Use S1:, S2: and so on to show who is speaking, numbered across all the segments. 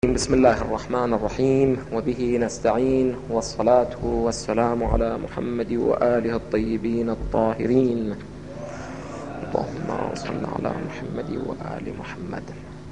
S1: بسم الله الرحمن الرحيم، وبه نستعين، والصلاة والسلام على محمد وآله الطيبين الطاهرين. اللهم صل على محمد وآل محمد.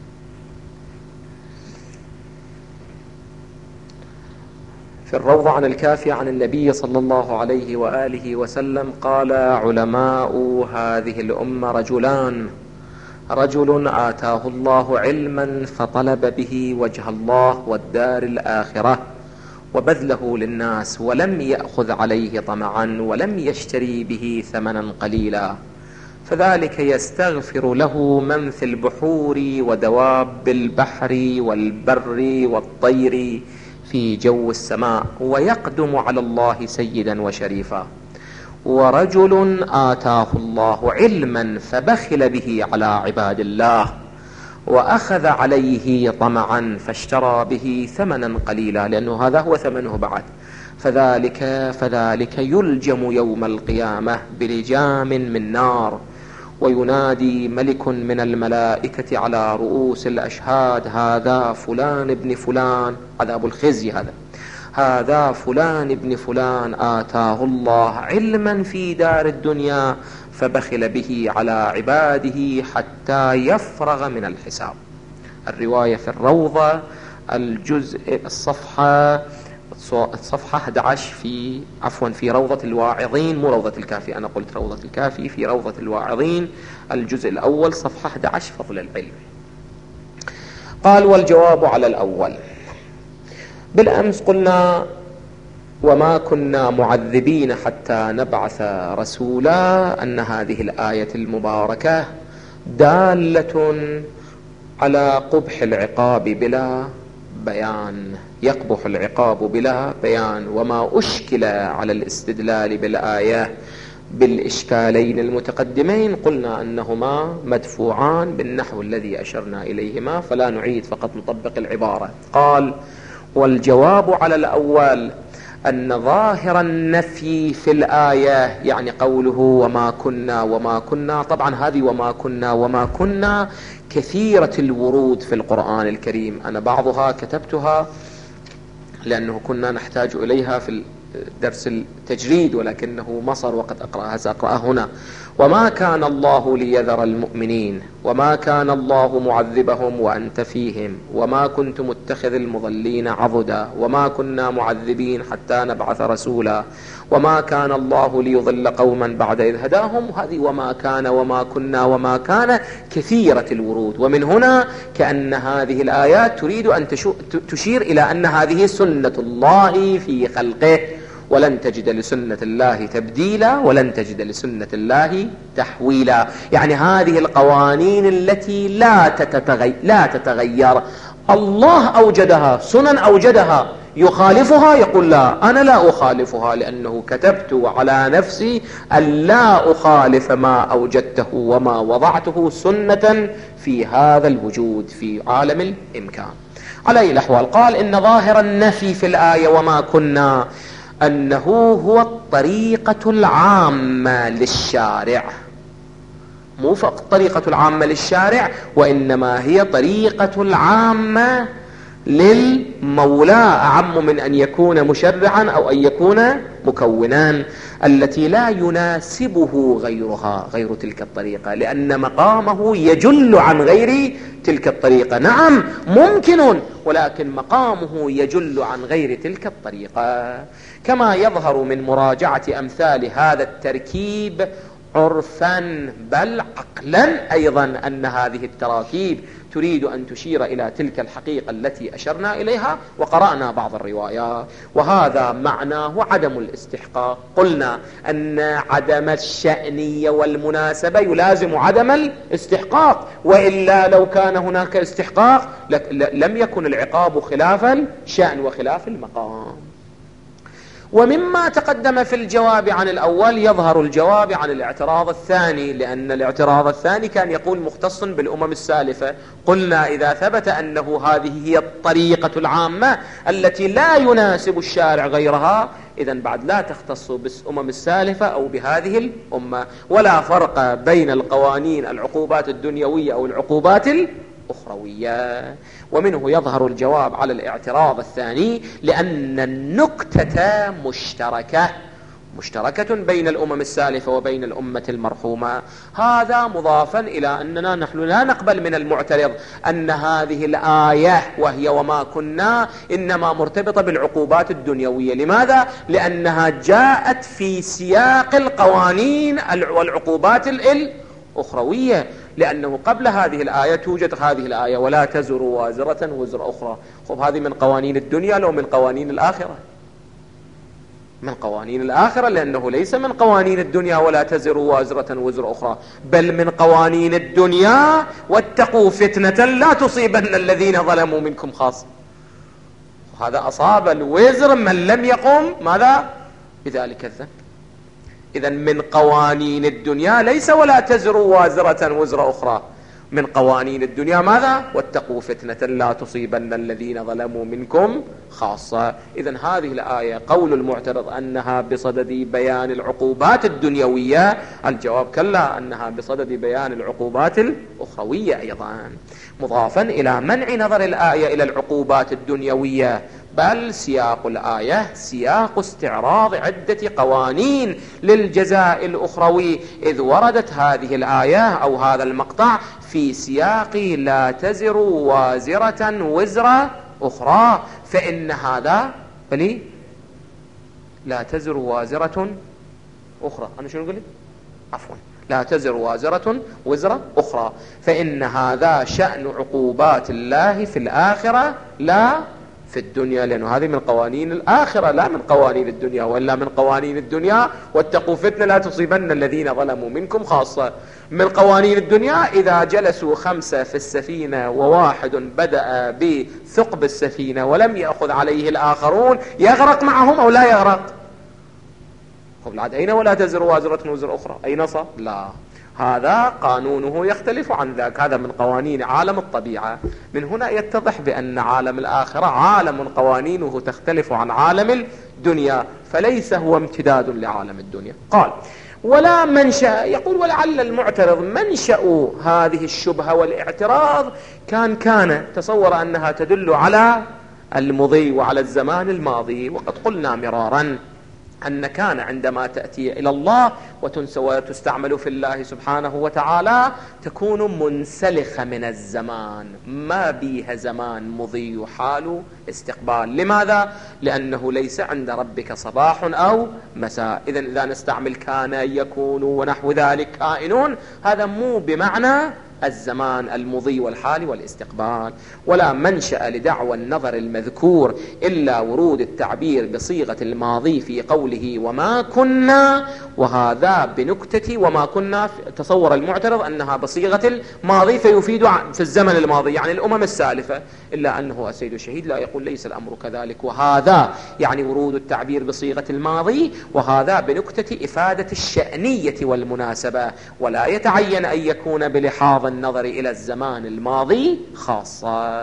S1: في الروضة عن الكافي عن النبي صلى الله عليه وآله وسلم قال: علماء هذه الأمة رجلان: رجل آتاه الله علما فطلب به وجه الله والدار الآخرة وبذله للناس ولم يأخذ عليه طمعا ولم يشتري به ثمنا قليلا، فذلك يستغفر له من في البحور ودواب البحر والبر والطير في جو السماء، ويقدم على الله سيدا وشريفا. ورجل آتاه الله علما فبخل به على عباد الله وأخذ عليه طمعا فاشترى به ثمنا قليلا، لأنه هذا هو ثمنه بعد، فذلك يلجم يوم القيامة بلجام من نار، وينادي ملك من الملائكة على رؤوس الأشهاد: هذا فلان ابن فلان، عذاب الخزي هذا فلان ابن فلان آتاه الله علما في دار الدنيا فبخل به على عباده حتى يفرغ من الحساب. الرواية في الروضة الجزء الصفحة 11 في روضة الواعظين، مو روضة الكافي، أنا قلت روضة الكافي، في روضة الواعظين الجزء الأول صفحة 11، فضل العلم. قال: والجواب على الأول. بالأمس قلنا: وما كنا معذبين حتى نبعث رسولا، أن هذه الآية المباركة دالة على قبح العقاب بلا بيان، يقبح العقاب بلا بيان. وما أشكل على الاستدلال بالآية بالإشكالين المتقدمين قلنا أنهما مدفوعان بالنحو الذي أشرنا إليهما، فلا نعيد، فقط نطبق العبارة. قال: والجواب على الأول أن ظاهر النفي في الآية، يعني قوله وما كنا، طبعا هذه وما كنا كثيرة الورود في القرآن الكريم. أنا بعضها كتبتها لأنه كنا نحتاج إليها في درس التجريد، ولكنه مصر وقد أقرأها هنا. وما كان الله ليذر المؤمنين، وما كان الله معذبهم وأنت فيهم، وما كنت متخذ المضلين عضدا، وما كنا معذبين حتى نبعث رسولا، وما كان الله ليضل قوما بعد إذ هداهم. هذه وما كان كثيرة الورود. ومن هنا كأن هذه الآيات تريد أن تشير إلى أن هذه سنة الله في خلقه، ولن تجد لسنة الله تبديلا ولن تجد لسنة الله تحويلا. يعني هذه القوانين التي لا تتغير، الله أوجدها، سنن أوجدها، يخالفها يقول: لا، أنا لا أخالفها، لأنه كتبت على نفسي أن لا أخالف ما أوجدته وما وضعته سنة في هذا الوجود في عالم الإمكان. على أي الأحوال، قال: إن ظاهر النفي في الآية وما كنا أنه هو الطريقة العامة للشارع، مو فقط طريقة العامة للشارع، وإنما هي طريقة العامة للمولى، أعم من أن يكون مشرعا أو أن يكون مكونا، التي لا يناسبه غير تلك الطريقة، لأن مقامه يجل عن غير تلك الطريقة. نعم ممكن، ولكن مقامه يجل عن غير تلك الطريقة، كما يظهر من مراجعة أمثال هذا التركيب عرفا بل عقلا أيضا أن هذه التراكيب تريد أن تشير إلى تلك الحقيقة التي أشرنا إليها، وقرأنا بعض الروايات، وهذا معناه عدم الاستحقاق. قلنا أن عدم الشأنية والمناسبة يلازم عدم الاستحقاق، وإلا لو كان هناك استحقاق لم يكن العقاب خلاف الشأن وخلاف المقام. ومما تقدم في الجواب عن الأول يظهر الجواب عن الاعتراض الثاني، لأن الاعتراض الثاني كان يقول مختص بالأمم السالفة. قلنا: إذا ثبت أنه هذه هي الطريقة العامة التي لا يناسب الشارع غيرها، إذن بعد لا تختص بالأمم السالفة أو بهذه الأمة، ولا فرق بين القوانين العقوبات الدنيوية أو العقوبات أخروية. ومنه يظهر الجواب على الاعتراض الثاني، لأن النكتة مشتركة بين الأمم السالفة وبين الأمة المرحومة. هذا مضافا إلى أننا نحن لا نقبل من المعترض أن هذه الآية وهي وما كنا إنما مرتبطة بالعقوبات الدنيوية. لماذا؟ لأنها جاءت في سياق القوانين والعقوبات الأخروية، لأنه قبل هذه الآية توجد هذه الآية ولا تزر وازرة وزر أخرى. خب هذه من قوانين الدنيا لو من قوانين الآخرة؟ من قوانين الآخرة، لأنه ليس من قوانين الدنيا ولا تزر وازرة وزر أخرى، بل من قوانين الدنيا واتقوا فتنة لا تصيبن الذين ظلموا منكم خاصة. هذا أصاب الوزر من لم يقم ماذا بذلك الذنب. إذن من قوانين الدنيا ليس ولا تزر وازرة وزر أخرى، من قوانين الدنيا ماذا؟ واتقوا فتنة لا تصيبن الذين ظلموا منكم خاصة. إذن هذه الآية قول المعترض أنها بصدد بيان العقوبات الدنيوية، الجواب كلا، أنها بصدد بيان العقوبات الأخروية أيضا، مضافا إلى منع نظر الآية إلى العقوبات الدنيوية، بل سياق الآية سياق استعراض عدة قوانين للجزاء الأخروي، إذ وردت هذه الآية أو هذا المقطع في سياق لا تزر وازرة وزر أخرى، فإن هذا بلي لا تزر وازرة أخرى، أنا شنو قلت؟ عفوا، لا تزر وازرة وزر أخرى، فإن هذا شأن عقوبات الله في الآخرة لا في الدنيا، لأنه هذه من قوانين الآخرة لا من قوانين الدنيا، وإلا من قوانين الدنيا واتقوا فتنة لا تصيبن الذين ظلموا منكم خاصة. من قوانين الدنيا إذا جلسوا 5 في السفينة وواحد بدأ بثقب السفينة ولم يأخذ عليه الآخرون يغرق معهم أو لا يغرق؟ قبل عاد أين ولا تزر وازرة وزر أخرى؟ أين صار؟ لا، هذا قانونه يختلف عن ذاك، هذا من قوانين عالم الطبيعة. من هنا يتضح بأن عالم الآخرة عالم قوانينه تختلف عن عالم الدنيا، فليس هو امتداد لعالم الدنيا. قال ولا منشأ، يقول ولعل المعترض منشأ هذه الشبهة والاعتراض كان تصور أنها تدل على المضي وعلى الزمان الماضي، وقد قلنا مرارا أن كان عندما تأتي إلى الله وتستعمل في الله سبحانه وتعالى تكون منسلخة من الزمان، ما بيها زمان مضي وحال استقبال. لماذا؟ لأنه ليس عند ربك صباح أو مساء. إذا نستعمل كان يكون ونحو ذلك كائنون، هذا مو بمعنى الزمان المضي والحال والاستقبال. ولا منشأ لدعوى النظر المذكور إلا ورود التعبير بصيغة الماضي في قوله وما كنا، وهذا بنكتة وما كنا تصور المعترض أنها بصيغة الماضي فيفيد في الزمن الماضي يعني الأمم السالفة، إلا أنه السيد الشهيد لا يقول ليس الأمر كذلك، وهذا يعني ورود التعبير بصيغة الماضي، وهذا بنكتة إفادة الشأنية والمناسبة، ولا يتعين أن يكون بلحاظ النظر إلى الزمان الماضي خاصة.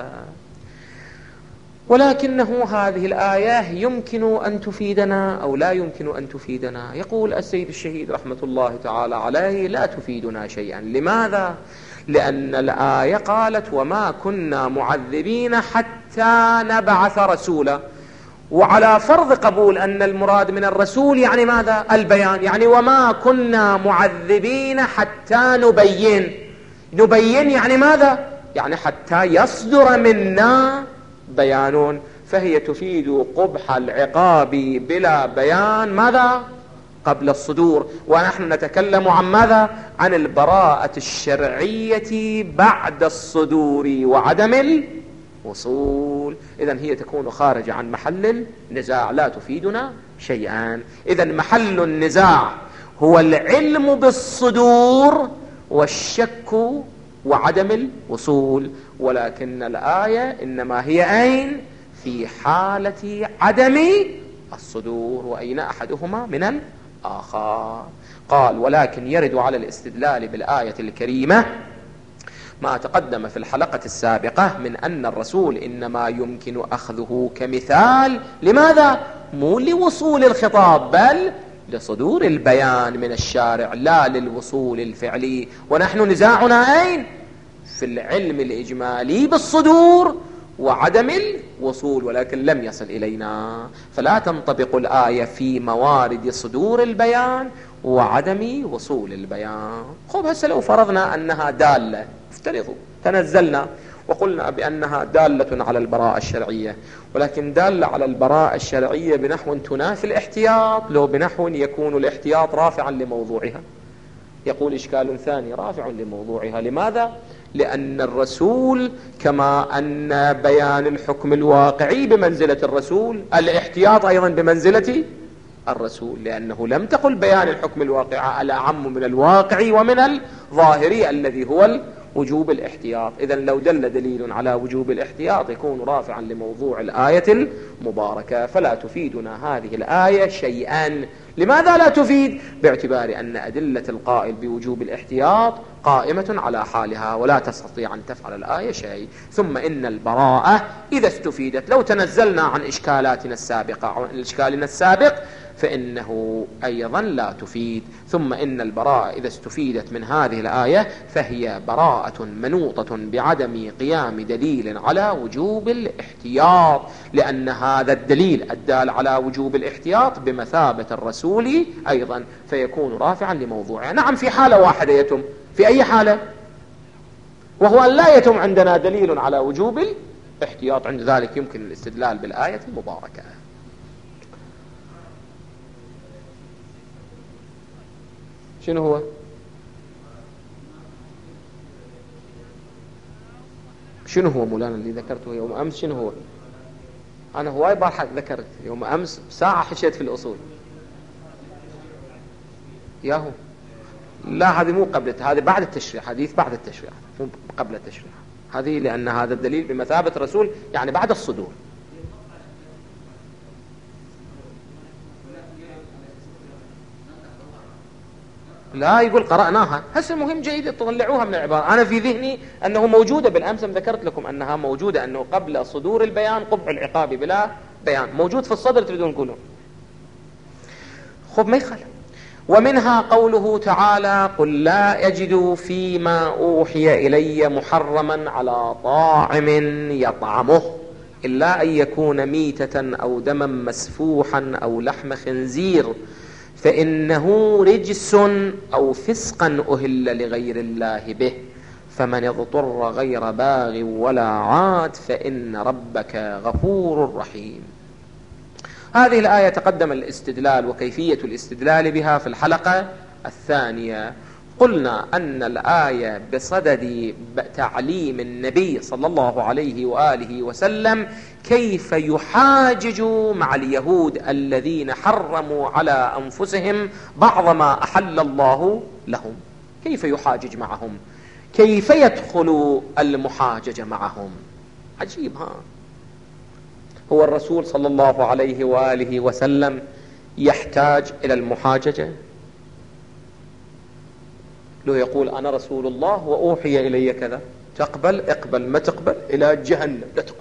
S1: ولكنه هذه الآية يمكن أن تفيدنا أو لا يمكن أن تفيدنا. يقول السيد الشهيد رحمة الله تعالى عليه لا تفيدنا شيئا. لماذا؟ لأن الآية قالت وما كنا معذبين حتى نبعث رسولا، وعلى فرض قبول أن المراد من الرسول يعني ماذا؟ البيان، يعني وما كنا معذبين حتى نبين يعني ماذا؟ يعني حتى يصدر منا بيان، فهي تفيد قبح العقاب بلا بيان ماذا؟ قبل الصدور. ونحن نتكلم عن ماذا؟ عن البراءة الشرعية بعد الصدور وعدم الوصول. إذن هي تكون خارجة عن محل النزاع، لا تفيدنا شيئا. إذن محل النزاع هو العلم بالصدور والشك وعدم الوصول، ولكن الآية إنما هي أين؟ في حالة عدم الصدور، وأين أحدهما من الآخر. قال ولكن يرد على الاستدلال بالآية الكريمة ما تقدم في الحلقة السابقة من أن الرسول إنما يمكن أخذه كمثال. لماذا؟ مو لوصول الخطاب بل لصدور البيان من الشارع، لا للوصول الفعلي. ونحن نزاعنا أين؟ في العلم الإجمالي بالصدور وعدم الوصول، ولكن لم يصل إلينا، فلا تنطبق الآية في موارد صدور البيان وعدم وصول البيان. خب هسه لو فرضنا أنها دالة، افترضوا تنزلنا وقلنا بأنها دالة على البراءة الشرعية، ولكن دالة على البراءة الشرعية بنحو تنافي الاحتياط، لو بنحو يكون الاحتياط رافعا لموضوعها. يقول إشكال ثاني رافع لموضوعها. لماذا؟ لأن الرسول كما أن بيان الحكم الواقعي بمنزلة الرسول، الاحتياط أيضا بمنزلة الرسول، لأنه لم تقل بيان الحكم الواقع الأعم من الواقعي ومن الظاهري الذي هو وجوب الاحتياط. إذن لو دل دليل على وجوب الاحتياط يكون رافعا لموضوع الآية المباركة، فلا تفيدنا هذه الآية شيئا. لماذا لا تفيد؟ باعتبار أن أدلة القائل بوجوب الاحتياط قائمة على حالها ولا تستطيع أن تفعل الآية شيء. ثم إن البراءة إذا استفيدت، لو تنزلنا عن إشكالاتنا السابقة عن إشكالنا السابق، فإنه أيضا لا تفيد. ثم إن البراءة إذا استفيدت من هذه الآية فهي براءة منوطة بعدم قيام دليل على وجوب الاحتياط، لأن هذا الدليل الدال على وجوب الاحتياط بمثابة الرسول أيضا، فيكون رافعا لموضوعه. نعم، في حالة واحدة يتم. في أي حالة؟ وهو أن لا يتم عندنا دليل على وجوب الاحتياط، عند ذلك يمكن الاستدلال بالآية المباركة. شنو هو؟ شنو هو مولانا اللي ذكرته يوم أمس؟ شنو هو؟ أنا هواي بارحة ذكرت يوم أمس ساعة حشيت في الأصول. ياهو لا، هذه مو قبل، هذه بعد التشريع، حديث بعد التشريع مو قبل التشريع. هذه لأن هذا الدليل بمثابة الرسول، يعني بعد الصدور. لا يقول قرأناها هسه، مهم جيد تطلعوها من العبارة. أنا في ذهني أنه موجودة، بالأمس ذكرت لكم أنها موجودة، أنه قبل صدور البيان قبح العقاب بلا بيان، موجود في الصدر، تريدون تقولون. خب ما يخالف. ومنها قوله تعالى: قل لا أجد فيما أوحي إلي محرما على طاعم يطعمه إلا أن يكون ميتة أو دما مسفوحا أو لحم خنزير فإنه رجس أو فسقا أهل لغير الله به فمن اضطر غير باغ ولا عاد فإن ربك غفور رحيم. هذه الآية تقدم الاستدلال وكيفية الاستدلال بها في الحلقة الثانية. قلنا أن الآية بصدد تعليم النبي صلى الله عليه وآله وسلم كيف يحاجج مع اليهود الذين حرموا على أنفسهم بعض ما أحل الله لهم. كيف يحاجج معهم؟ كيف يدخل المحاججة معهم؟ عجيب. هو الرسول صلى الله عليه وآله وسلم يحتاج إلى المحاججة؟ لو يقول أنا رسول الله وأوحي إلي كذا، تقبل اقبل، ما تقبل إلى جهنم لا تقبل.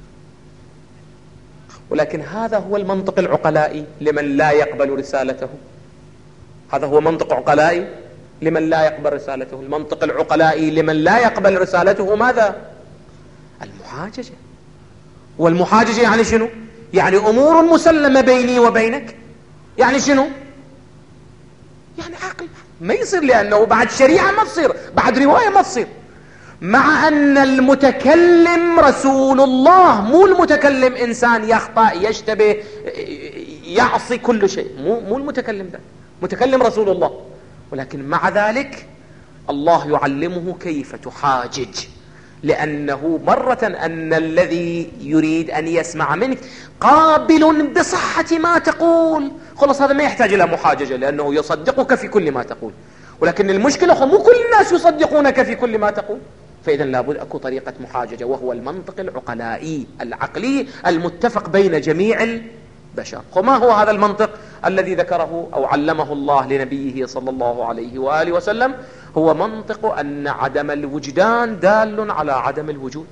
S1: ولكن هذا هو المنطق العقلائي لمن لا يقبل رسالته. هذا هو منطق عقلائي لمن لا يقبل رسالته. المنطق العقلائي لمن لا يقبل رسالته ماذا؟ المحاججة. والمحاججة يعني شنو؟ يعني أمور مسلمة بيني وبينك. يعني شنو؟ يعني عقل ما يصير، لأنه بعد شريعة ما تصير، بعد رواية ما تصير. مع أن المتكلم رسول الله، مو المتكلم إنسان يخطأ يشتبه يعصي كل شيء، مو المتكلم ده، متكلم رسول الله. ولكن مع ذلك الله يعلمه كيف تحاجج، لأنه مرة أن الذي يريد أن يسمع منك قابل بصحة ما تقول، خلص هذا ما يحتاج إلى محاججة لأنه يصدقك في كل ما تقول. ولكن المشكلة مو كل الناس يصدقونك في كل ما تقول، فإذا لابد أكو طريقة محاججة، وهو المنطق العقلائي العقلي المتفق بين جميع البشر. وما هو هذا المنطق الذي ذكره أو علمه الله لنبيه صلى الله عليه وآله وسلم؟ هو منطق أن عدم الوجدان دال على عدم الوجود.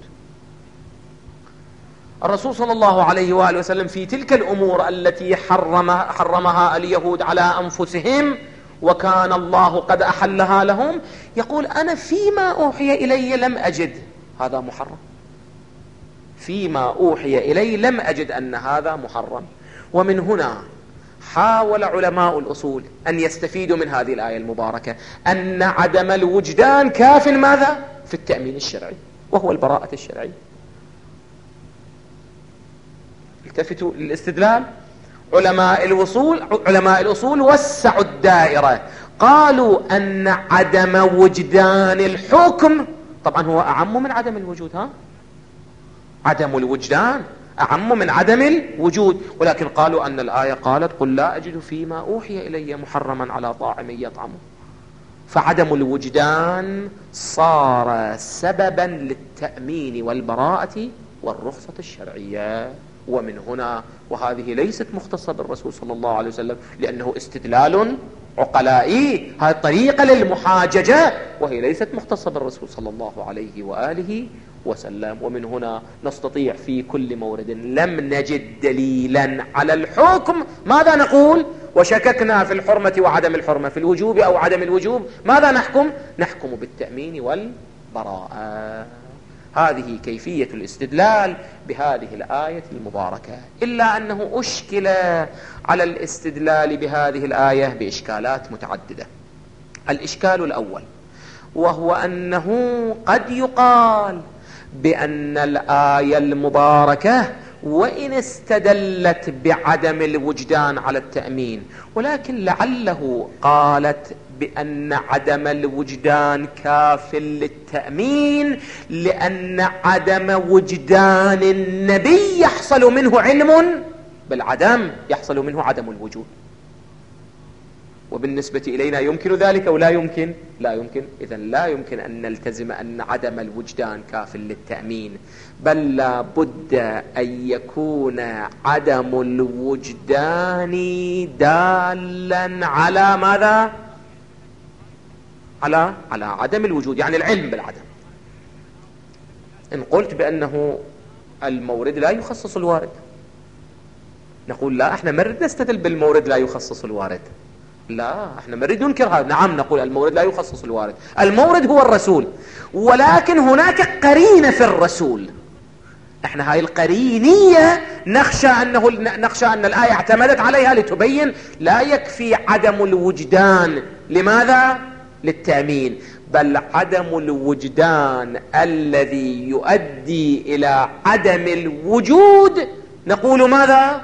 S1: الرسول صلى الله عليه وآله وسلم في تلك الأمور التي حرمها اليهود على أنفسهم وكان الله قد أحلها لهم، يقول أنا فيما أوحي إلي لم أجد هذا محرم، فيما أوحي إلي لم أجد أن هذا محرم. ومن هنا حاول علماء الأصول أن يستفيدوا من هذه الآية المباركة أن عدم الوجدان كاف ماذا؟ في التأمين الشرعي، وهو البراءة الشرعية. التفتوا للاستدلال. علماء الأصول وسعوا الدائرة، قالوا أن عدم وجدان الحكم طبعا هو أعم من عدم الوجود، عدم الوجدان أعم من عدم الوجود، ولكن قالوا أن الآية قالت قل لا أجد فيما أوحي إلي محرما على طاعم يطعمه، فعدم الوجدان صار سببا للتأمين والبراءة والرخصة الشرعية. ومن هنا وهذه ليست مختصة بالرسول صلى الله عليه وسلم، لأنه استدلال عقلائي، هذه طريقة للمحاججة، وهي ليست مختصة بالرسول صلى الله عليه وآله وسلم. ومن هنا نستطيع في كل مورد لم نجد دليلا على الحكم ماذا نقول؟ وشككنا في الحرمة وعدم الحرمة، في الوجوب أو عدم الوجوب، ماذا نحكم؟ نحكم بالتأمين والبراءة. هذه كيفية الاستدلال بهذه الآية المباركة، إلا أنه أشكل على الاستدلال بهذه الآية بإشكالات متعددة. الإشكال الأول وهو أنه قد يقال بأن الآية المباركة وإن استدلت بعدم الوجدان على التأمين، ولكن لعله قالت بأن عدم الوجدان كاف للتأمين، لأن عدم وجدان النبي يحصل منه علم بالعدم، يحصل منه عدم الوجود. وبالنسبة إلينا يمكن ذلك أو لا يمكن؟ لا يمكن. إذن لا يمكن أن نلتزم أن عدم الوجدان كاف للتأمين، بل لا بد أن يكون عدم الوجدان دالا على ماذا؟ على عدم الوجود، يعني العلم بالعدم. إن قلت بأنه المورد لا يخصص الوارد، نقول لا، احنا مرد نستدل بالمورد لا يخصص الوارد، لا، احنا نريد ننكر هذا. نعم، نقول المورد لا يخصص الوارد، المورد هو الرسول، ولكن هناك قرينة في الرسول، احنا هاي القرينية نخشى أن الآية اعتمدت عليها لتبين لا يكفي عدم الوجدان. لماذا؟ للتأمين، بل عدم الوجدان الذي يؤدي إلى عدم الوجود نقول ماذا؟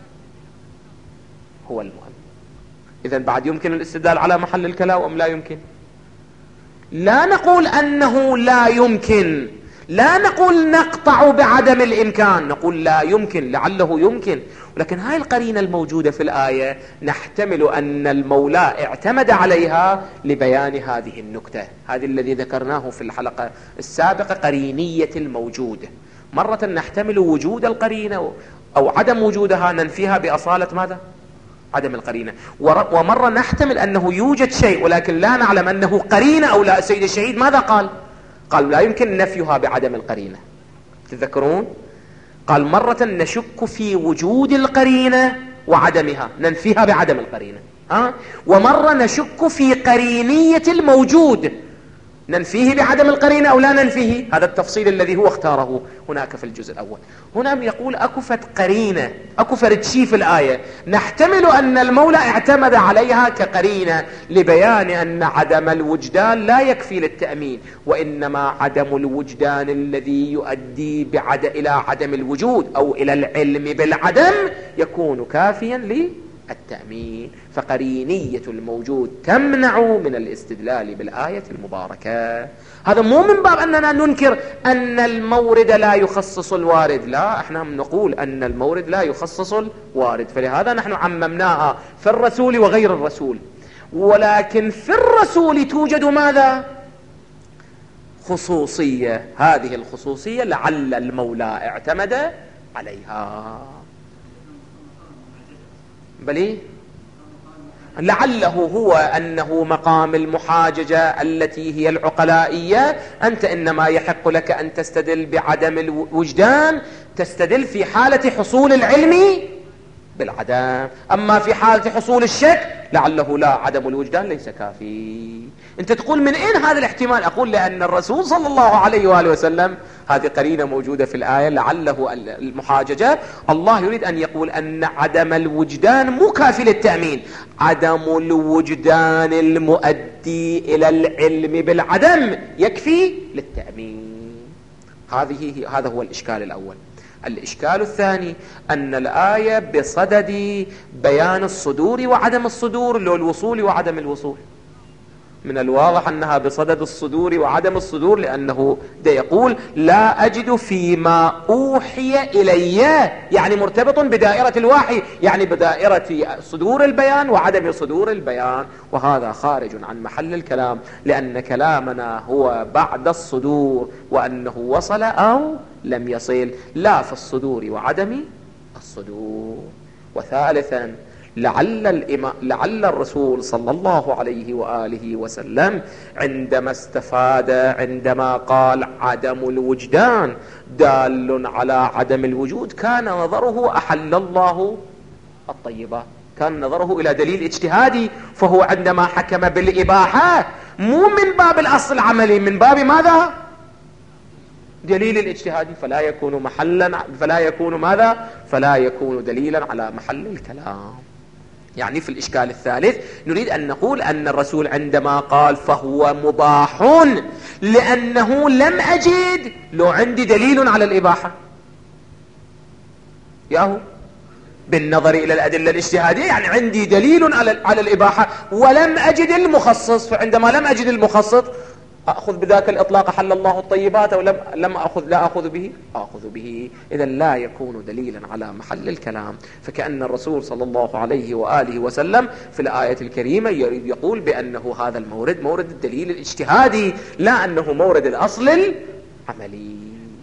S1: هو المهم. إذن بعد يمكن الاستدلال على محل الكلام أم لا يمكن؟ لا نقول أنه لا يمكن، لا نقول نقطع بعدم الإمكان، نقول لا يمكن، لعله يمكن. ولكن هاي القرينة الموجودة في الآية نحتمل أن المولى اعتمد عليها لبيان هذه النكتة، هذه الذي ذكرناه في الحلقة السابقة، قرينية الموجود. مرة نحتمل وجود القرينة أو عدم وجودها ننفيها بأصالة ماذا؟ عدم القرينة. ومرة نحتمل أنه يوجد شيء ولكن لا نعلم أنه قرينة أو لا. السيد الشهيد ماذا قال؟ قال لا يمكن نفيها بعدم القرينة، تذكرون؟ قال مرة نشك في وجود القرينة وعدمها ننفيها بعدم القرينة، ومرة نشك في قرينية الموجود ننفيه بعدم القرينة أو لا ننفيه. هذا التفصيل الذي هو اختاره هناك في الجزء الأول. هنا يقول أكفت قرينة، أكفت شيء في الآية نحتمل أن المولى اعتمد عليها كقرينة لبيان أن عدم الوجدان لا يكفي للتأمين، وإنما عدم الوجدان الذي يؤدي إلى عدم الوجود أو إلى العلم بالعدم يكون كافيا للتأمين. فقرينية الموجود تمنع من الاستدلال بالآية المباركة. هذا مو من باب أننا ننكر أن المورد لا يخصص الوارد، لا، احنا نقول أن المورد لا يخصص الوارد، فلهذا نحن عممناها في الرسول وغير الرسول. ولكن في الرسول توجد ماذا؟ خصوصية، هذه الخصوصية لعل المولى اعتمد عليها، بلي لعله هو أنه مقام المحاججة التي هي العقلائية. أنت إنما يحق لك أن تستدل بعدم الوجدان، تستدل في حالة حصول العلم بالعدم، أما في حالة حصول الشك لعله لا، عدم الوجدان ليس كافي. أنت تقول من أين هذا الاحتمال؟ أقول لأن الرسول صلى الله عليه وآله وسلم، هذه قرينة موجودة في الآية، لعله المحاججة، الله يريد أن يقول أن عدم الوجدان مو كافي للتأمين، عدم الوجدان المؤدي إلى العلم بالعدم يكفي للتأمين. هذا هو الإشكال الأول. الإشكال الثاني أن الآية بصدد بيان الصدور وعدم الصدور، لو الوصول وعدم الوصول. من الواضح أنها بصدد الصدور وعدم الصدور، لأنه يقول لا أجد فيما أوحي إلي، يعني مرتبط بدائرة الوحي، يعني بدائرة صدور البيان وعدم صدور البيان، وهذا خارج عن محل الكلام، لأن كلامنا هو بعد الصدور، وأنه وصل أو لم يصل، لا في الصدور وعدم الصدور. وثالثا لعل الرسول صلى الله عليه وآله وسلم عندما قال عدم الوجدان دال على عدم الوجود، كان نظره أحل الله الطيبات، كان نظره إلى دليل اجتهادي، فهو عندما حكم بالإباحة مو من باب الأصل العملي، من باب ماذا؟ دليل الاجتهادي، فلا يكون دليلا على محل الكلام. يعني في الإشكال الثالث نريد أن نقول أن الرسول عندما قال فهو مباح لأنه لم أجد لو عندي دليل على الإباحة، ياهو بالنظر إلى الأدلة الاجتهادية، يعني عندي دليل على الإباحة ولم أجد المخصص، فعندما لم أجد المخصص أخذ بذاك الإطلاق حل الله الطيبات، أو لا أخذ به. إذا لا يكون دليلا على محل الكلام. فكأن الرسول صلى الله عليه وآله وسلم في الآية الكريمة يريد يقول بأنه هذا المورد مورد الدليل الاجتهادي، لا أنه مورد الأصل العملي.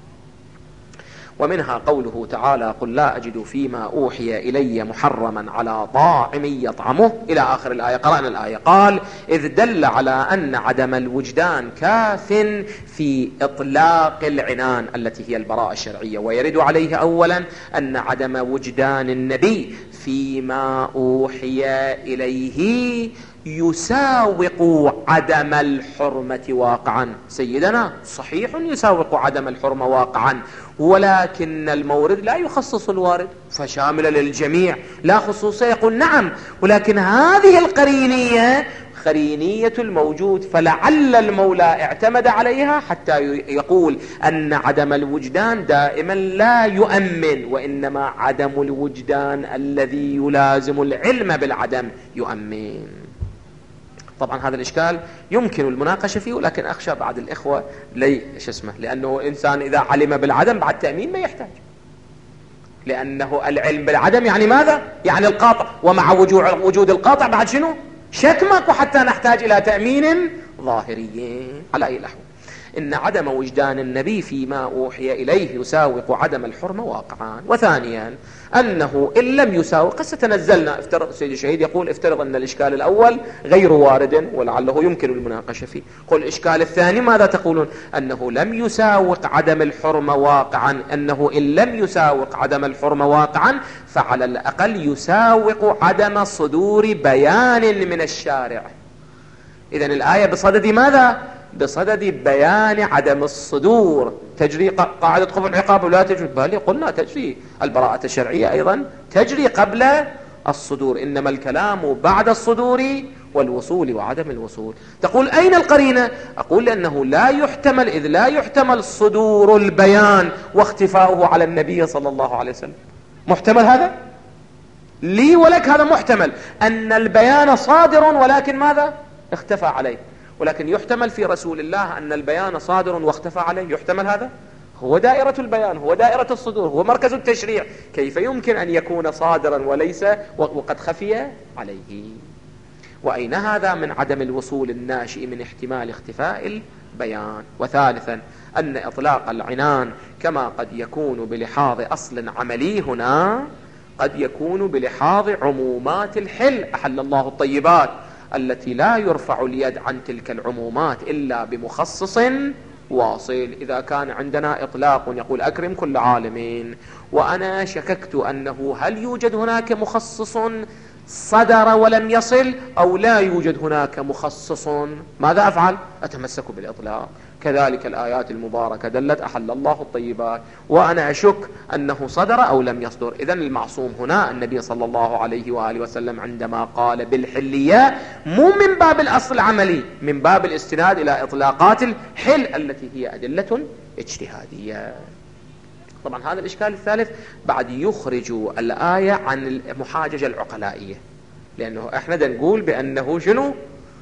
S1: ومنها قوله تعالى قل لا أجد فيما أوحي إلي محرما على طاعم يطعمه إلى آخر الآية. قرأنا الآية، قال إذ دل على أن عدم الوجدان كاف في إطلاق العنان التي هي البراءة الشرعية، ويرد عليه أولا أن عدم وجدان النبي فيما أوحي إليه يساوق عدم الحرمة واقعا. سيدنا صحيح يساوق عدم الحرمة واقعا، ولكن المورد لا يخصص الوارد، فشامل للجميع لا خصوصية. يقول نعم، ولكن هذه القرينية قرينية الموجود، فلعل المولى اعتمد عليها حتى يقول أن عدم الوجدان دائما لا يؤمن، وإنما عدم الوجدان الذي يلازم العلم بالعدم يؤمن. طبعا هذا الإشكال يمكن المناقشة فيه، ولكن أخشى بعد الإخوة لأنه إنسان إذا علم بالعدم بعد تأمين ما يحتاج، لأنه العلم بالعدم يعني ماذا؟ يعني القاطع، ومع وجود القاطع بعد شنو؟ شك ماكو حتى نحتاج إلى تأمين ظاهري. على أي نحو إن عدم وجدان النبي فيما أوحي إليه يساوق عدم الحرمة واقعا. وثانيا أنه إن لم يساوق، قد ستنزلنا، افترض سيد الشهيد يقول افترض أن الإشكال الأول غير وارد ولعله يمكن المناقشة فيه، قل الإشكال الثاني ماذا تقولون؟ أنه لم يساوق عدم الحرمة واقعا، أنه إن لم يساوق عدم الحرمة واقعا فعلى الأقل يساوق عدم صدور بيان من الشارع. إذن الآية بصدد ماذا؟ بصدد بيان عدم الصدور. تجري قاعدة قبل العقاب ولا تجري؟ بل قلنا تجري البراءة الشرعية أيضا تجري قبل الصدور، إنما الكلام بعد الصدور والوصول وعدم الوصول. تقول أين القرينة؟ أقول لأنه لا يحتمل، إذ لا يحتمل صدور البيان واختفاؤه على النبي صلى الله عليه وسلم. محتمل هذا؟ لي ولك هذا محتمل، أن البيان صادر ولكن ماذا؟ اختفى عليه. ولكن يحتمل في رسول الله أن البيان صادر واختفى عليه، يحتمل هذا؟ هو دائرة البيان، هو دائرة الصدور، هو مركز التشريع، كيف يمكن أن يكون صادرا وليس وقد خفي عليه؟ وأين هذا من عدم الوصول الناشئ من احتمال اختفاء البيان؟ وثالثا أن إطلاق العنان كما قد يكون بلحاظ أصل عملي هنا قد يكون بلحاظ عمومات الحل، أحل الله الطيبات، التي لا يرفع اليد عن تلك العمومات إلا بمخصص واصل. إذا كان عندنا إطلاق يقول أكرم كل عالم، وأنا شككت أنه هل يوجد هناك مخصص صدر ولم يصل أو لا يوجد هناك مخصص، ماذا أفعل؟ أتمسك بالإطلاق. كذلك الآيات المباركة دلت أحل الله الطيبات، وأنا أشك أنه صدر أو لم يصدر. إذن المعصوم هنا النبي صلى الله عليه وآله وسلم عندما قال بالحلية مو من باب الأصل العملي، من باب الاستناد إلى إطلاقات الحل التي هي أدلة اجتهادية. طبعا هذا الإشكال الثالث بعد يخرج الآية عن المحاججة العقلائية، لأنه احنا نقول بأنه شنو؟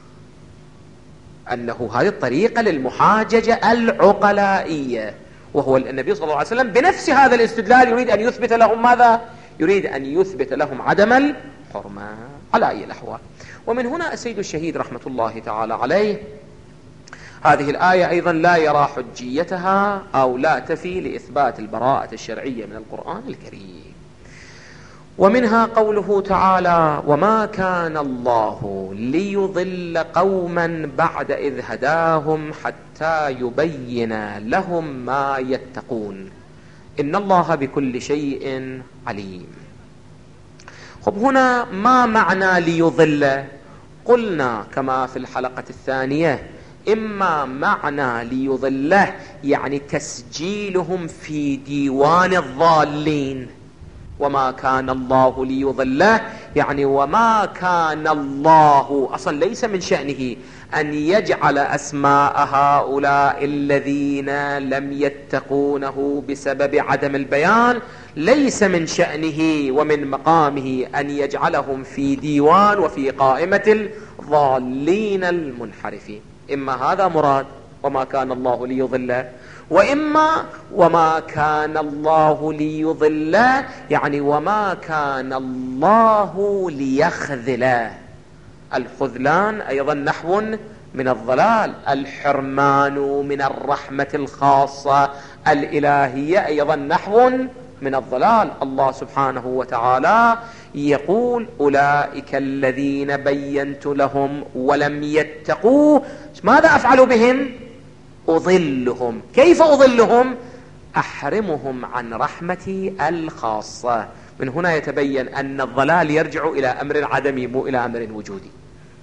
S1: أنه هذه الطريقة للمحاججة العقلائية، وهو النبي صلى الله عليه وسلم بنفس هذا الاستدلال يريد أن يثبت لهم ماذا؟ يريد أن يثبت لهم عدم الحرمة على أي الأحوال. ومن هنا السيد الشهيد رحمة الله تعالى عليه هذه الآية أيضا لا يرى حجيتها أو لا تفي لإثبات البراءة الشرعية من القرآن الكريم. ومنها قوله تعالى: وما كان الله ليضل قوما بعد إذ هداهم حتى يبين لهم ما يتقون إن الله بكل شيء عليم. خب هنا ما معنى ليضل؟ قلنا كما في الحلقة الثانية إما معنى ليضله يعني تسجيلهم في ديوان الضالين، وما كان الله ليضله يعني وما كان الله أصلا ليس من شأنه أن يجعل أسماء هؤلاء الذين لم يتقونه بسبب عدم البيان، ليس من شأنه ومن مقامه أن يجعلهم في ديوان وفي قائمة الضالين المنحرفين. إما هذا مراد وما كان الله ليضله، وإما وما كان الله ليضله يعني وما كان الله ليخذله. الخذلان أيضا نحو من الضلال، الحرمان من الرحمة الخاصة الإلهية أيضا نحو من الضلال. الله سبحانه وتعالى يقول: أولئك الذين بينت لهم ولم يتقوا ماذا أفعل بهم؟ أضلهم. كيف أضلهم؟ أحرمهم عن رحمتي الخاصة. من هنا يتبين أن الضلال يرجع إلى أمر عدمي مو إلى أمر وجودي.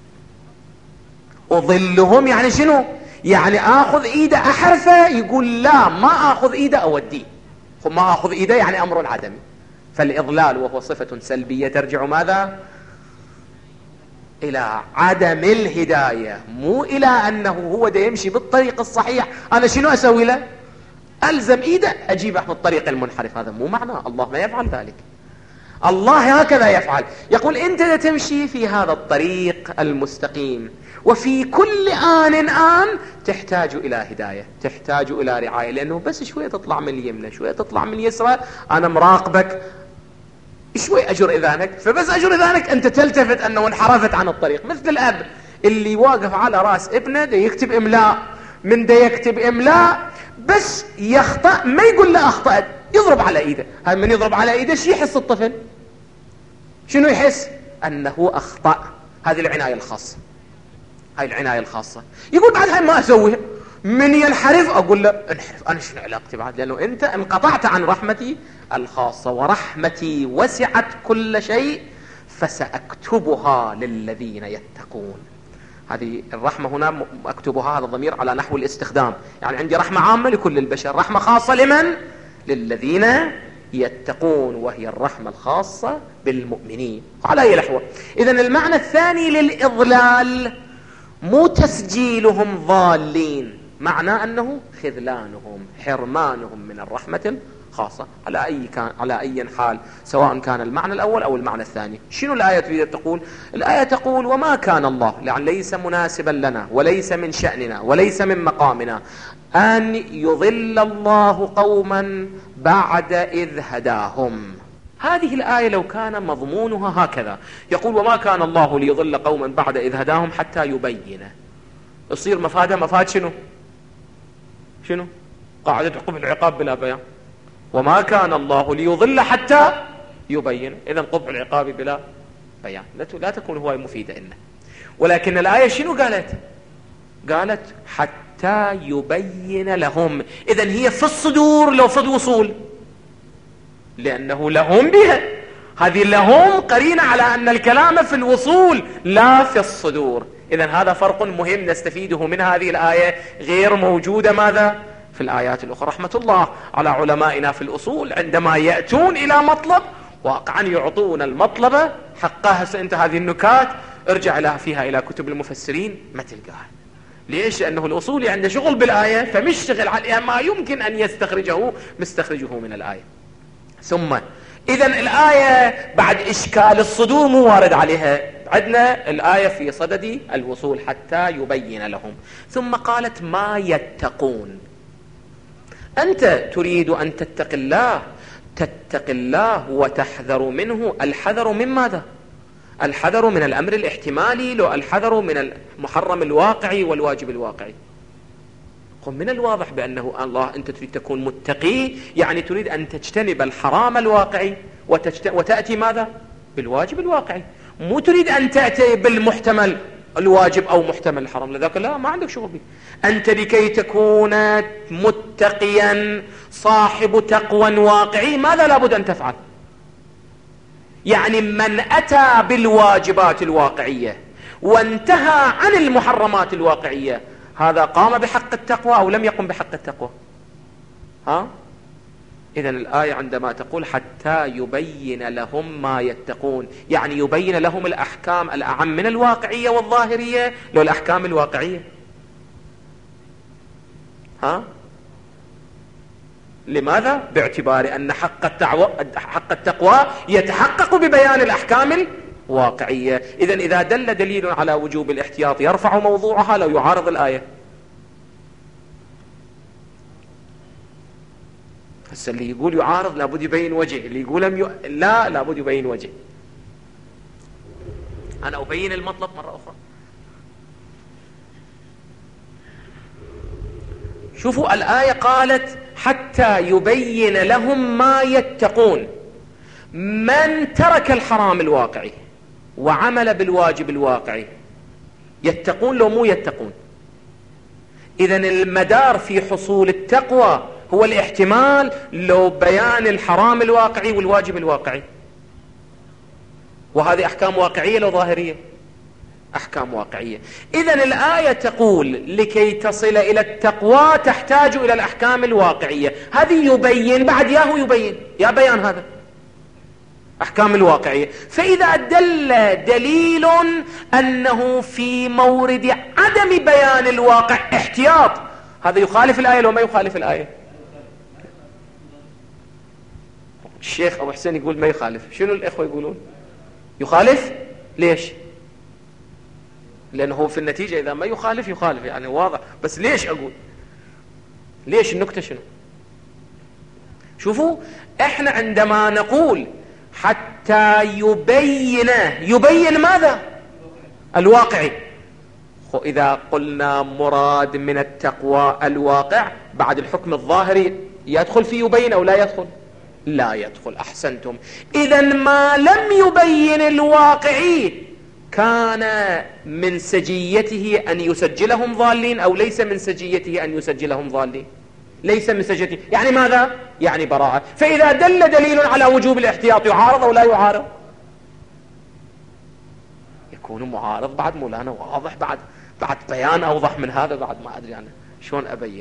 S1: أضلهم يعني شنو؟ يعني آخذ إيده أحرفه، يقول لا ما آخذ إيده أوديه، ما آخذ إيده يعني أمر عدمي. فالإضلال وهو صفة سلبية ترجع ماذا؟ إلى عدم الهداية، مو إلى أنه هو دا يمشي بالطريق الصحيح أنا شنو أسوي له؟ ألزم إيده أجيبه من الطريق المنحرف. هذا مو معنى، الله ما يفعل ذلك. الله هكذا يفعل، يقول أنت دا تمشي في هذا الطريق المستقيم، وفي كل آن تحتاج إلى هداية، تحتاج إلى رعاية، لأنه بس شوية تطلع من اليمنى شوية تطلع من اليسرى أنا مراقبك، شوي أجر إذانك، فبس أجر إذانك أنت تلتفت أنه انحرفت عن الطريق. مثل الأب اللي واقف على رأس ابنه دا يكتب إملاء، من دا يكتب إملاء بس يخطأ ما يقول له أخطأت، يضرب على إيده. هاي من يضرب على إيده شو يحس الطفل؟ شنو يحس؟ أنه أخطأ. هذه العناية الخاصة، هاي العناية الخاصة. يقول بعد هاي ما أسويها، من ينحرف أقول له انحرف، أنا شنو علاقتي بعد؟ لأنه أنت انقطعت عن رحمتي الخاصة، ورحمتي وسعت كل شيء فسأكتبها للذين يتقون. هذه الرحمة هنا أكتبها، هذا الضمير على نحو الاستخدام، يعني عندي رحمة عامة لكل البشر، رحمة خاصة لمن؟ للذين يتقون، وهي الرحمة الخاصة بالمؤمنين على أي الأحوال. إذن المعنى الثاني للإضلال مو تسجيلهم ضالين، معناه أنه خذلانهم، حرمانهم من الرحمة الخاصة على أي حال، سواء كان المعنى الأول أو المعنى الثاني. شنو الآية تريد تقول؟ الآية تقول: وما كان الله، يعني ليس مناسبا لنا وليس من شأننا وليس من مقامنا أن يضل الله قوما بعد إذ هداهم. هذه الآية لو كان مضمونها هكذا، يقول: وما كان الله ليضل قوما بعد إذ هداهم حتى يبين، يصير مفادها مفاد شنو؟ قاعدة عقوبة العقاب بلا بيان. وما كان الله ليضل حتى يبين، إذن قطع العقاب بلا بيان لا تكون هو مفيدة إنه. ولكن الآية شنو قالت؟ قالت حتى يبين لهم. إذن هي في الصدور لو صد وصول، لأنه لهم بها، هذه لهم قرينة على أن الكلام في الوصول لا في الصدور. إذن هذا فرق مهم نستفيده من هذه الآية، غير موجودة ماذا في الآيات الأخرى. رحمة الله على علمائنا في الأصول، عندما يأتون إلى مطلب واقعا يعطون المطلب حقها. أنت هذه النكات ارجع لها فيها إلى كتب المفسرين ما تلقاها. ليش؟ لأنه الأصولي عنده شغل بالآية، فمشتغل عليها ما يمكن أن يستخرجه مستخرجه من الآية. ثم إذن الآية بعد إشكال الصدور مو وارد عليها، عندنا الآية في صدد الوصول حتى يبين لهم. ثم قالت ما يتقون. أنت تريد أن تتق الله، تتق الله وتحذر منه. الحذر من ماذا؟ الحذر من الأمر الاحتمالي، لو الحذر من المحرم الواقعي والواجب الواقعي. من الواضح بأنه الله أنت تريد تكون متقي، يعني تريد أن تجتنب الحرام الواقعي وتأتي ماذا؟ بالواجب الواقعي. مو تريد أن تأتي بالمحتمل الواجب أو محتمل الحرام، لذلك لا، ما عندك شغل به. أنت لكي تكون متقيا صاحب تقوى واقعي ماذا لابد أن تفعل؟ يعني من أتى بالواجبات الواقعية وانتهى عن المحرمات الواقعية، هذا قام بحق التقوى أو لم يقم بحق التقوى؟ إذن الآية عندما تقول حتى يبين لهم ما يتقون، يعني يبين لهم الأحكام الأعم من الواقعية والظاهرية، لو الأحكام الواقعية. لماذا؟ باعتبار أن حق التقوى يتحقق ببيان الأحكام الواقعية. إذن إذا دل دليل على وجوب الاحتياط يرفع موضوعها لو يعارض الآية. هسه اللي يقول يعارض لابد يبين وجه، اللي يقول لا لابد يبين وجه. أنا أبين المطلب مرة أخرى. شوفوا الآية قالت حتى يبين لهم ما يتقون. من ترك الحرام الواقعي وعمل بالواجب الواقعي يتقون لو مو يتقون؟ إذن المدار في حصول التقوى هو الاحتمال لو بيان الحرام الواقعي والواجب الواقعي. وهذه أحكام واقعية لو ظاهرية؟ أحكام واقعية. إذن الآية تقول لكي تصل إلى التقوى تحتاج إلى الأحكام الواقعية. هذه يبين بعد ياهو يبين يا بيان هذا أحكام الواقعية. فإذا دل دليل أنه في مورد عدم بيان الواقع احتياط، هذا يخالف الآية لو ما يخالف الآية؟ الشيخ أبو حسين يقول ما يخالف. شنو الإخوة يقولون؟ يخالف. ليش؟ لأنه في النتيجة إذا ما يخالف يخالف، يعني واضح. بس ليش أقول؟ ليش؟ النكتة شنو؟ شوفوا، احنا عندما نقول حتى يبين ماذا؟ الواقعي. إذا قلنا مراد من التقوى الواقع، بعد الحكم الظاهري يدخل في يبين أو لا يدخل؟ لا يدخل. أحسنتم. إذن ما لم يبين الواقعي كان من سجيته أن يسجلهم ضالين أو ليس من سجيته أن يسجلهم ضالين؟ ليس من سجيته. يعني ماذا؟ يعني براءة. فإذا دل دليل على وجوب الاحتياط يعارض أو لا يعارض؟ يكون معارض. بعد مولانا واضح، بعد بيان أوضح من هذا، بعد ما أدري أنا شلون أبين.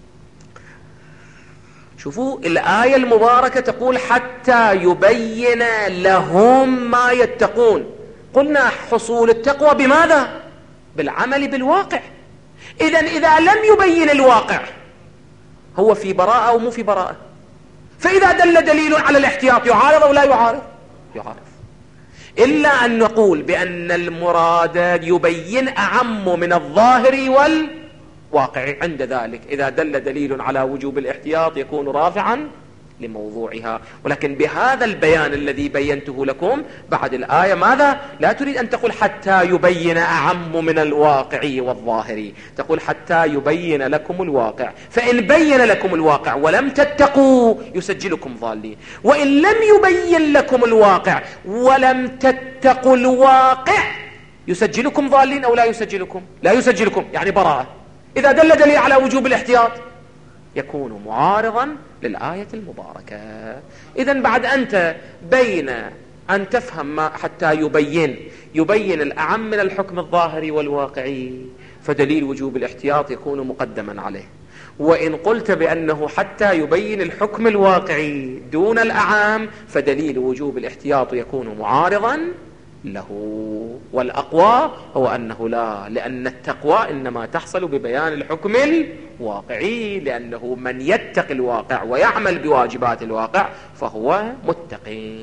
S1: شوفوا الآية المباركة تقول حتى يبين لهم ما يتقون. قلنا حصول التقوى بماذا؟ بالعمل بالواقع. إذن إذا لم يبين الواقع هو في براءة أو مو في براءة؟ فإذا دل دليل على الاحتياط يعارض أو لا يعارض؟ يعارض. إلا أن نقول بأن المراد يبين أعم من الظاهر والواقع. عند ذلك إذا دل دليل على وجوب الاحتياط يكون رافعا لموضوعها. ولكن بهذا البيان الذي بينته لكم بعد الآية ماذا؟ لا تريد أن تقول حتى يبين أعم من الواقع والظاهري، تقول حتى يبين لكم الواقع. فإن بين لكم الواقع ولم تتقوا يسجلكم ضالين، وإن لم يبين لكم الواقع ولم تتقوا الواقع يسجلكم ضالين أو لا يسجلكم؟ لا يسجلكم، يعني براءة. إذا دل دليل على وجوب الاحتياط يكون معارضا للآية المباركة. إذن بعد أنت بين أن تفهم ما حتى يبين الأعم من الحكم الظاهري والواقعي، فدليل وجوب الاحتياط يكون مقدما عليه. وإن قلت بأنه حتى يبين الحكم الواقعي دون الأعام، فدليل وجوب الاحتياط يكون معارضا له. والأقوى هو أنه لا، لأن التقوى إنما تحصل ببيان الحكم الواقعي، لأنه من يتقي الواقع ويعمل بواجبات الواقع فهو متقي.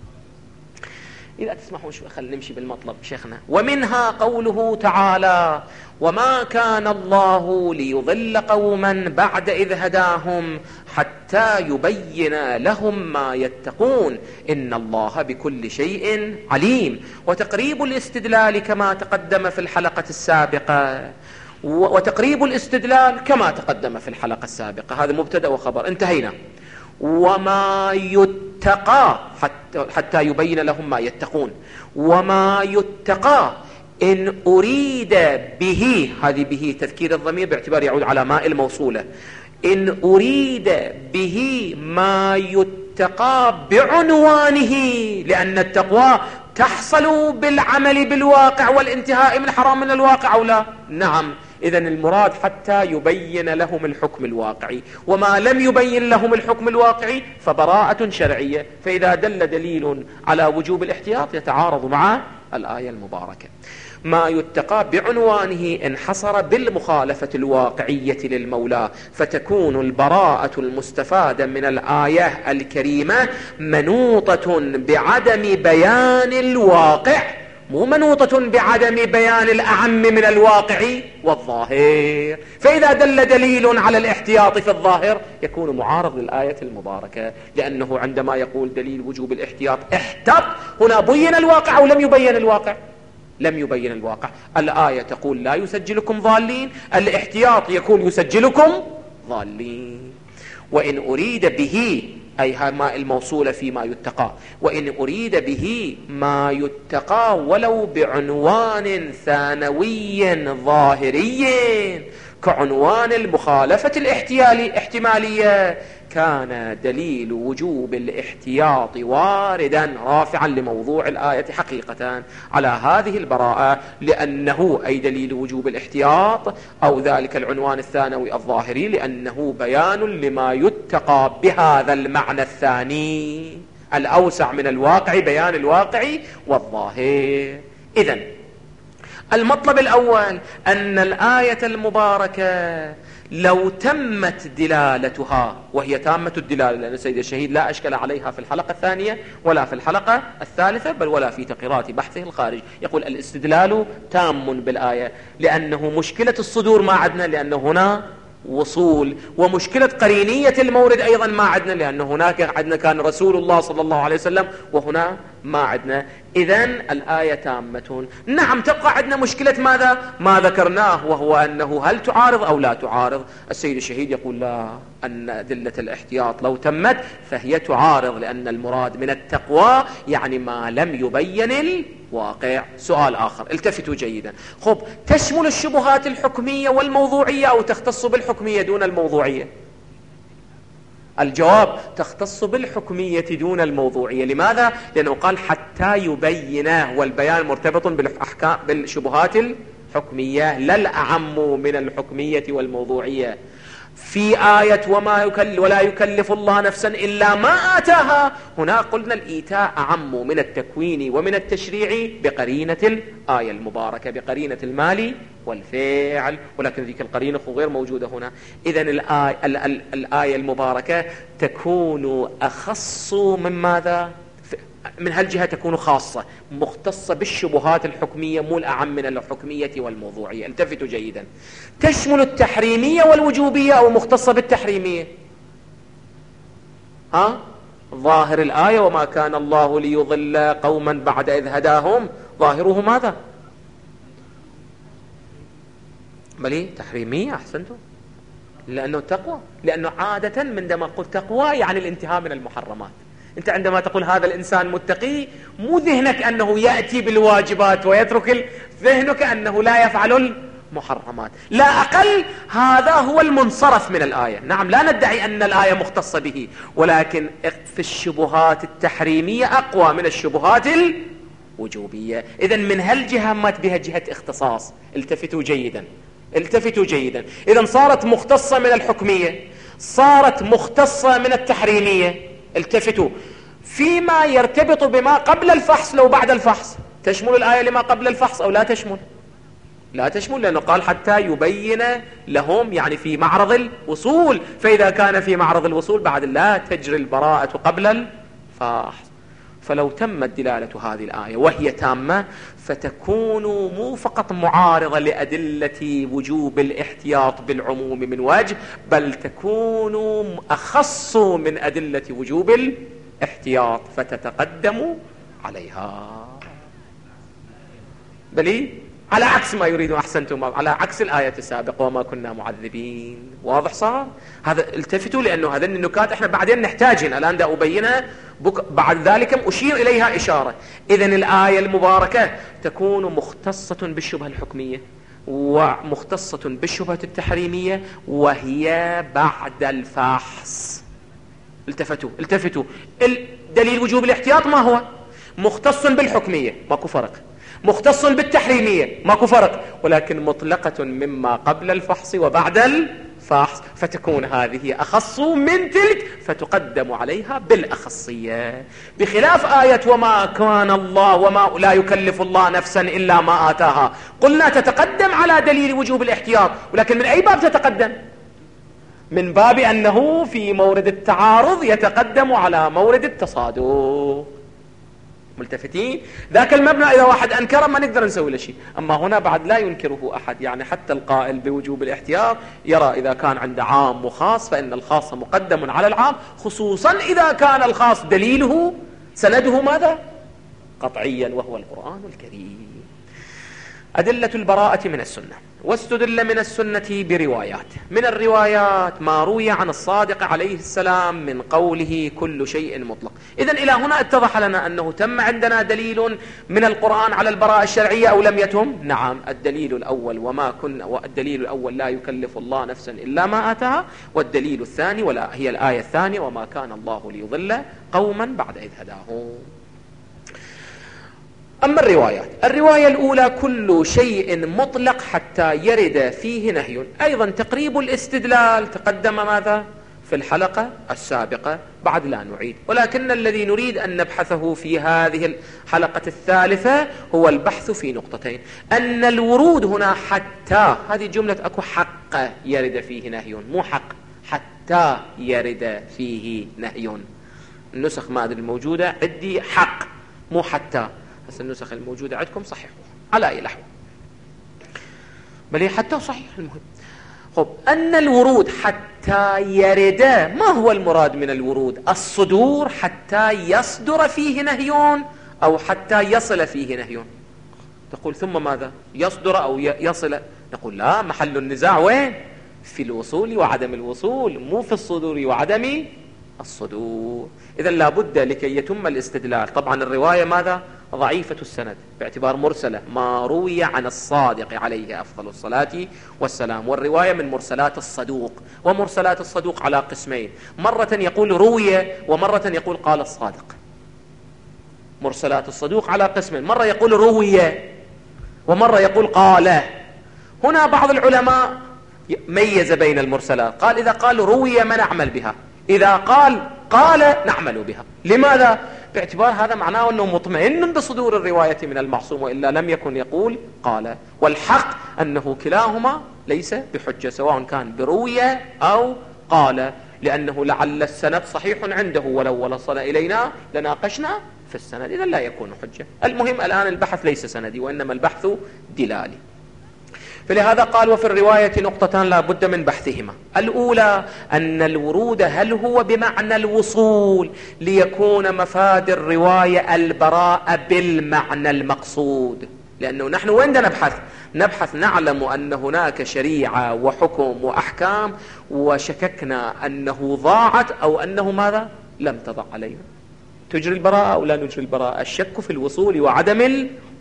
S1: إذا تسمحوا شوي خلينا نمشي بالمطلب شيخنا. ومنها قوله تعالى: وما كان الله ليضل قوما بعد إذ هداهم حتى يبين لهم ما يتقون إن الله بكل شيء عليم. وتقريب الاستدلال كما تقدم في الحلقة السابقة، وتقريب الاستدلال كما تقدم في الحلقة السابقة، هذا مبتدأ وخبر، انتهينا. وما يتقى حتى يبين لهم ما يتقون. وما يتقى إن أريد به، هذه به تذكير الضمير باعتبار يعود على ماء الموصولة، إن أريد به ما يتقى بعنوانه، لأن التقوى تحصل بالعمل بالواقع والانتهاء من حرام من الواقع أو لا؟ نعم. إذن المراد حتى يبين لهم الحكم الواقعي، وما لم يبين لهم الحكم الواقعي فبراءة شرعية. فإذا دل دليل على وجوب الاحتياط يتعارض مع الآية المباركة. ما يتقى بعنوانه انحصر بالمخالفة الواقعية للمولى، فتكون البراءة المستفادة من الآية الكريمة منوطة بعدم بيان الواقع، مو منوطة بعدم بيان الأعم من الواقع والظاهر. فإذا دل دليل على الاحتياط في الظاهر يكون معارض للآية المباركة، لأنه عندما يقول دليل وجوب الاحتياط احتط، هنا بين الواقع أو لم يبين الواقع؟ لم يبين الواقع. الآية تقول لا يسجلكم ضالين، الاحتياط يكون يسجلكم ضالين. وإن أريد به، أي ماء الموصولة فيما يتقى، وإن أريد به ما يتقى ولو بعنوان ثانوي ظاهري كعنوان المخالفة الاحتمالية، كان دليل وجوب الاحتياط واردا رافعا لموضوع الآية حقيقة على هذه البراءة، لأنه أي دليل وجوب الاحتياط أو ذلك العنوان الثانوي الظاهري، لأنه بيان لما يتقى بهذا المعنى الثاني الأوسع من الواقع، بيان الواقع والظاهر. إذن المطلب الأول أن الآية المباركة لو تمت دلالتها، وهي تامة الدلالة لأن السيد الشهيد لا أشكل عليها في الحلقة الثانية ولا في الحلقة الثالثة بل ولا في تقريرات بحثه الخارج، يقول الاستدلال تام بالآية، لأنه مشكلة الصدور ما عدنا لأنه هنا وصول، ومشكلة قرينية المورد أيضا ما عدنا لأنه هناك عدنا كان رسول الله صلى الله عليه وسلم وهنا ما عدنا. إذن الآية تامة. نعم تبقى عندنا مشكلة ماذا؟ ما ذكرناه، وهو أنه هل تعارض أو لا تعارض. السيد الشهيد يقول لا، أن أدلة الاحتياط لو تمت فهي تعارض، لأن المراد من التقوى يعني ما لم يبين الواقع. سؤال آخر، التفتوا جيدا. خب، تشمل الشبهات الحكمية والموضوعية أو تختص بالحكمية دون الموضوعية؟ الجواب تختص بالحكمية دون الموضوعية. لماذا؟ لأنه قال حتى يبينه، والبيان مرتبط بالأحكام بالشبهات الحكمية لا الأعم من الحكمية والموضوعية. في آية ولا يكلف الله نفسا إلا ما آتاها، هنا قلنا الإيتاء أعم من التكوين ومن التشريع بقرينة الآية المباركة، بقرينة المال والفعل، ولكن ذيك القرينة غير موجودة هنا. إذن الآية المباركة تكون أخص من ماذا؟ من هالجهة تكون خاصة مختصة بالشبهات الحكمية مو الأعم من الحكمية والموضوعية. التفتوا جيدا. تشمل التحريمية والوجوبية أو مختصة بالتحريمية؟ ظاهر الآية وما كان الله ليضل قوما بعد إذ هداهم، ظاهره ماذا؟ بلي تحريمية. أحسنتم، لأنه تقوى، لأنه عادة عندما قلت تقوى يعني الانتهاء من المحرمات. أنت عندما تقول هذا الإنسان متقي، مو ذهنك أنه يأتي بالواجبات ويترك ذهنك أنه لا يفعل محرمات لا أقل. هذا هو المنصرف من الآية. نعم لا ندعي أن الآية مختصة به، ولكن في الشبهات التحريمية أقوى من الشبهات الوجوبية. إذن من هالجهة مات بها جهة اختصاص. التفتوا جيدا، التفتوا جيدا. إذن صارت مختصة من الحكمية، صارت مختصة من التحريمية. التفتوا فيما يرتبط بما قبل الفحص. لو بعد الفحص تشمل الآية لما قبل الفحص أو لا تشمل؟ لا تشمل، لأنه قال حتى يبين لهم، يعني في معرض الوصول. فإذا كان في معرض الوصول بعد لا تجري البراءة قبل الفحص. فلو تمت دلالة هذه الآية وهي تامة فتكون مو فقط معارضة لأدلة وجوب الاحتياط بالعموم من وجه، بل تكون أخص من أدلة وجوب الاحتياط فتتقدم عليها. بل على عكس ما يريدون. أحسنتم، على عكس الآية السابقة وما كنا معذبين. واضح صار؟ هذا التفتوا، لأنه هذه النكات احنا بعدين نحتاجها. الآن دا أبينها بعد ذلك أشير إليها إشارة. إذن الآية المباركة تكون مختصة بالشبهة الحكمية ومختصة بالشبهة التحريمية وهي بعد الفحص. التفتوا التفتوا. الدليل وجوب الاحتياط ما هو؟ مختص بالحكمية ماكو فرق، مختص بالتحريمية ماكو فرق، ولكن مطلقة مما قبل الفحص وبعد الفحص، فتكون هذه أخص من تلك فتقدم عليها بالأخصية. بخلاف آية وما كان الله وما لا يكلف الله نفسا إلا ما آتاها، قلنا تتقدم على دليل وجوب الاحتياط، ولكن من أي باب تتقدم؟ من باب أنه في مورد التعارض يتقدم على مورد التصادق. ملتفتين؟ ذاك المبنى إذا واحد أنكره ما نقدر نسوي له شيء، أما هنا بعد لا ينكره أحد. يعني حتى القائل بوجوب الاحتياط يرى إذا كان عنده عام وخاص فإن الخاص مقدم على العام، خصوصا إذا كان الخاص دليله سنده ماذا؟ قطعيا، وهو القرآن الكريم. أدلة البراءة من السنة. واستدل من السنة بروايات. من الروايات ما روي عن الصادق عليه السلام من قوله كل شيء مطلق. إذن إلى هنا اتضح لنا أنه تم عندنا دليل من القرآن على البراءة الشرعية أو لم يتم؟ نعم. الدليل الأول والدليل الأول لا يكلف الله نفسا إلا ما آتاها، والدليل الثاني هي الآية الثانية وما كان الله ليضل قوما بعد إذ هداهم. أما الرواية الأولى كل شيء مطلق حتى يرد فيه نهي. أيضا تقريب الاستدلال تقدم ماذا؟ في الحلقة السابقة، بعد لا نعيد، ولكن الذي نريد أن نبحثه في هذه الحلقة الثالثة هو البحث في نقطتين. أن الورود هنا حتى، هذه جملة أكو حق يرد فيه نهي، مو حق، حتى يرد فيه نهي. النسخ ما أدري الموجودة عندي حق مو حتى، بس النسخ الموجودة عندكم صحيحوها على أي لحو، بل حتى صحيح. المهم خب، أن الورود حتى يرد، ما هو المراد من الورود؟ الصدور حتى يصدر فيه نهي أو حتى يصل فيه نهي؟ تقول ثم ماذا؟ يصدر أو يصل؟ نقول لا، محل النزاع وين؟ في الوصول وعدم الوصول، مو في الصدور وعدم الصدور. إذا لابد لكي يتم الاستدلال. طبعا الرواية ماذا؟ ضعيفة السند باعتبار مرسلة، ما روي عن الصادق عليه أفضل الصلاة والسلام، والرواية من مرسلات الصدوق. ومرسلات الصدوق على قسمين، مرة يقول روي ومرة يقول قال الصادق. مرسلات الصدوق على قسمين، مرة يقول روي ومرة يقول قال. هنا بعض العلماء ميز بين المرسلات، قال إذا قال روي ما نعمل بها، إذا قال نعمل بها. لماذا؟ باعتبار هذا معناه أنه مطمئن بصدور الرواية من المعصوم، وإلا لم يكن يقول قال. والحق أنه كلاهما ليس بحجة، سواء كان بروية أو قال، لأنه لعل السند صحيح عنده ولو وصل إلينا لناقشنا في السند، إذا لا يكون حجة. المهم الآن البحث ليس سندي وإنما البحث دلالي. فلهذا قال وفي الرواية نقطتان لا بد من بحثهما. الأولى أن الورود هل هو بمعنى الوصول ليكون مفاد الرواية البراءة بالمعنى المقصود، لأنه نحن وين نبحث نعلم أن هناك شريعة وحكم وأحكام وشككنا أنه ضاعت أو أنه ماذا؟ لم تضع علينا. تجري البراءة أو لا نجري البراءة؟ الشك في الوصول وعدم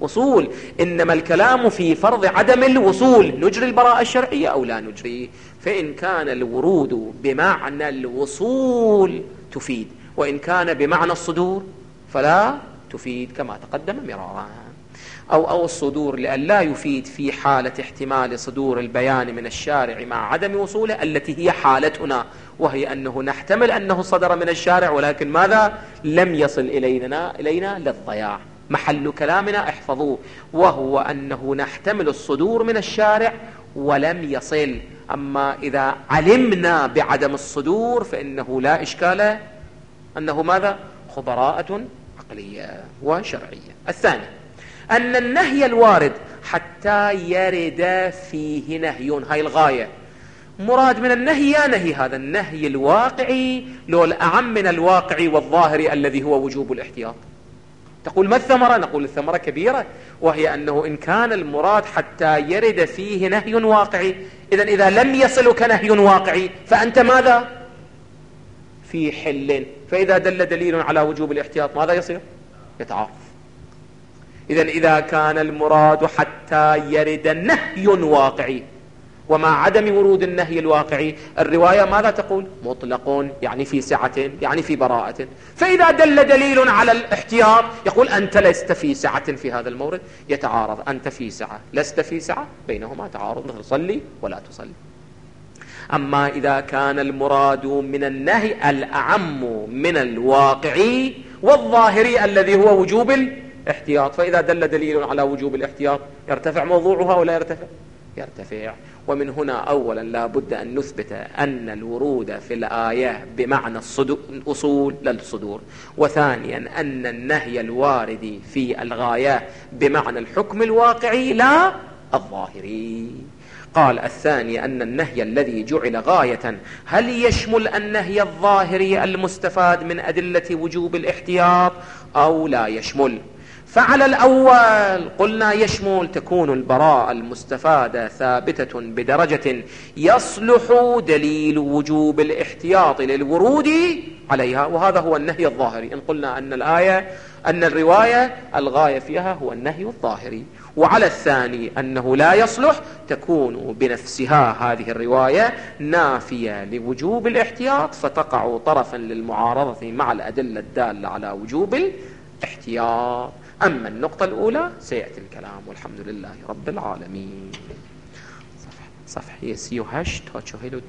S1: وصول، إنما الكلام في فرض عدم الوصول. نجري البراءة الشرعية أو لا نجري؟ فإن كان الورود بمعنى الوصول تفيد، وإن كان بمعنى الصدور فلا تفيد كما تقدم مرارا. أو الصدور لأن لا يفيد في حالة احتمال صدور البيان من الشارع مع عدم وصوله التي هي حالتنا، وهي أنه نحتمل أنه صدر من الشارع ولكن ماذا؟ لم يصل إلينا للضياع. محل كلامنا احفظوه، وهو أنه نحتمل الصدور من الشارع ولم يصل. أما إذا علمنا بعدم الصدور فإنه لا إشكال أنه ماذا؟ براءة عقلية وشرعية. الثاني أن النهي الوارد حتى يرد فيه نهي، هاي الغاية. مراد من النهي يا نهي هذا النهي الواقعي لو الأعم من الواقعي والظاهري الذي هو وجوب الاحتياط. تقول ما الثمرة؟ نقول الثمرة كبيرة، وهي أنه إن كان المراد حتى يرد فيه نهي واقعي، إذا لم يصلك نهي واقعي فأنت ماذا؟ في حل. فإذا دل دليل على وجوب الاحتياط ماذا يصير؟ يتعارض. إذا كان المراد حتى يرد نهي واقعي، ومع عدم ورود النهي الواقعي الرواية ماذا تقول؟ مطلق، يعني في سعة، يعني في براءة. فإذا دل دليل على الاحتياط يقول أنت لست في سعة في هذا المورد، يتعارض. أنت في سعة لست في سعة، بينهما تعارض، مثل صلي ولا تصلي. أما إذا كان المراد من النهي الأعم من الواقعي والظاهري الذي هو وجوب الاحتياط، فإذا دل دليل على وجوب الاحتياط يرتفع موضوعها ولا يرتفع؟ يرتفع. ومن هنا أولا لا بد أن نثبت أن الورود في الآية بمعنى الأصول لا الصدور، وثانيا أن النهي الوارد في الغاية بمعنى الحكم الواقعي لا الظاهري. قال الثاني أن النهي الذي جعل غاية هل يشمل النهي الظاهري المستفاد من أدلة وجوب الاحتياط أو لا يشمل؟ فعلى الأول قلنا يشمل، تكون البراءة المستفادة ثابتة بدرجة يصلح دليل وجوب الاحتياط للورود عليها، وهذا هو النهي الظاهري. إن قلنا أن الرواية الغاية فيها هو النهي الظاهري. وعلى الثاني أنه لا يصلح، تكون بنفسها هذه الرواية نافية لوجوب الاحتياط فتقع طرفا للمعارضة مع الأدلة الدالة على وجوب الاحتياط. أما النقطة الأولى سيأتي الكلام، والحمد لله رب العالمين. صفحة يسيو هشت